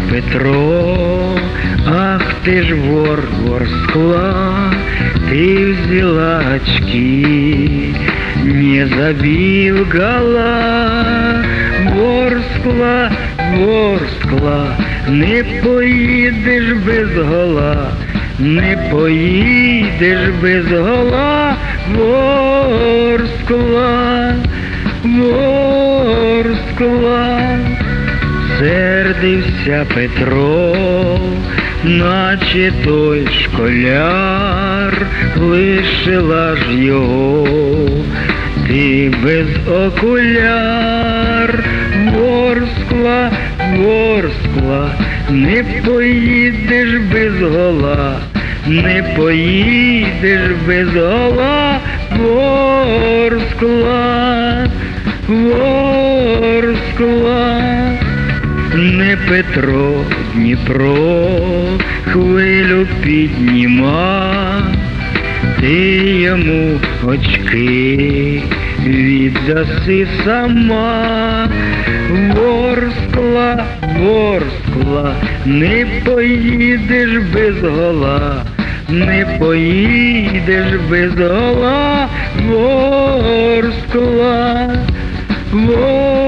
Петро, ах ты ж вор, вор скла, ты взяла очки, не забил гола. Вор скла, не поїдеш без гола, не поїдеш без гола. Вор скла, вор скла. Сердився Петро, наче той школяр, лишила ж його ти без окуляр. Вор скла, не поїдеш без гола, не поїдеш без гола. Вор скла, вор скла. Не Петро Дніпро хвилю підніма, ти йому очки віддаси сама. Вор скла, не поїдеш без гола, не поїдеш без гола. Вор скла, вор